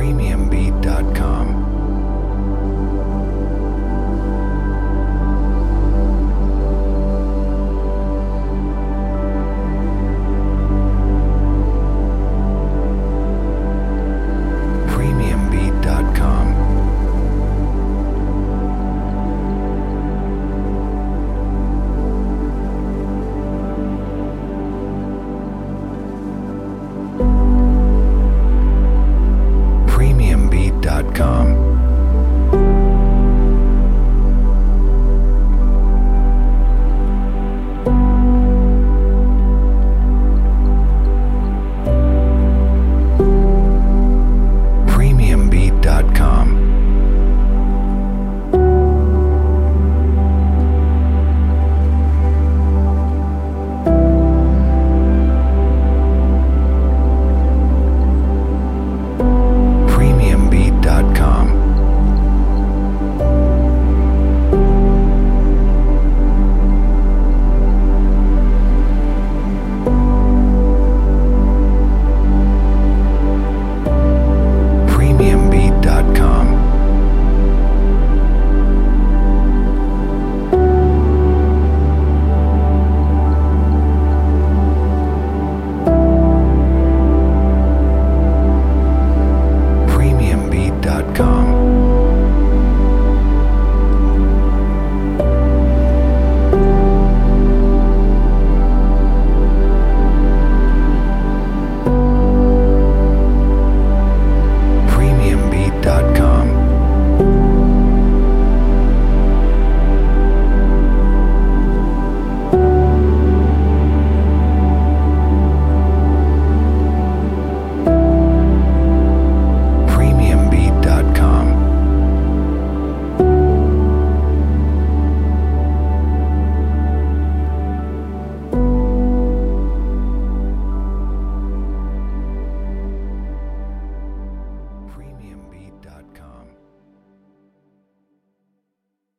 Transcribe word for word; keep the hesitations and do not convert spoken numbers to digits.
premium beat dot com. premium beat dot com. premium beat dot com. premium beat dot com. premium beat dot com. premium beat dot com. premium beat dot com. premium beat dot com.